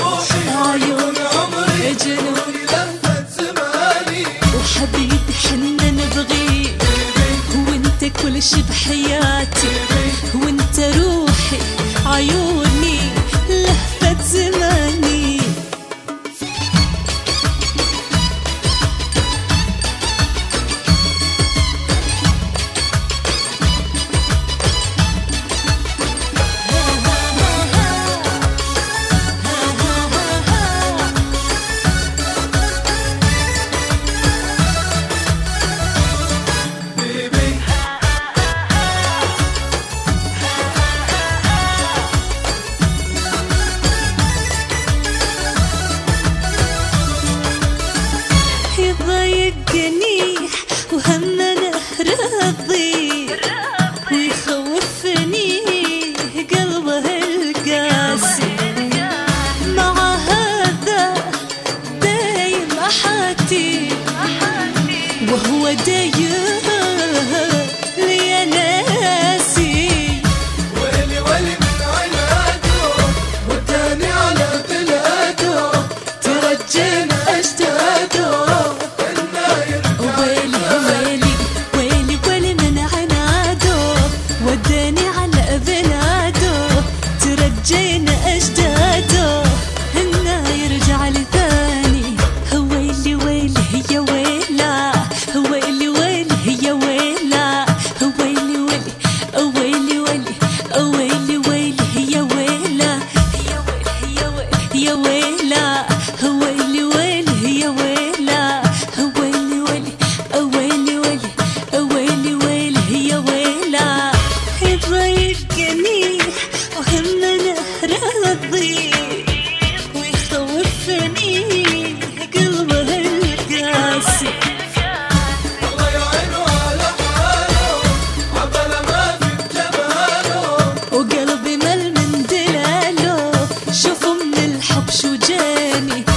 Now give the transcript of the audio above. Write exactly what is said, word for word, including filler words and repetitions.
روحي عيون عمري جنوني لهفة زماني وحبيبي حنا نبغيك وانت كل شي بحياتي وانت روحي عيوني لهفة زماني يضايقني وهمنا راضي ويخوفني قلبه القاسي مع هذا دايم أحاتي وهو دايم لي ناسي ويلي ويلي من عناده وداني على بلاده ترجينا أجداده وداني على بلاده ترجينا أجداده إنه يرجع لي ثاني ويلي ويلي يا ويلا ويلي ويلي يا ويلا ويلي ويلي ويلي ويلي ويلي يا ويلا يا ويلا ويلي ويلي يا ويلا ويلي ويلي ويلي ويلي يا ويلا يضايقني وهمنا راضي ويخوفني قلبه القاسي الله يعينه على حاله عبالة ما في بجماله وقلبي مل من دلاله شوفوا من الحب شو جاني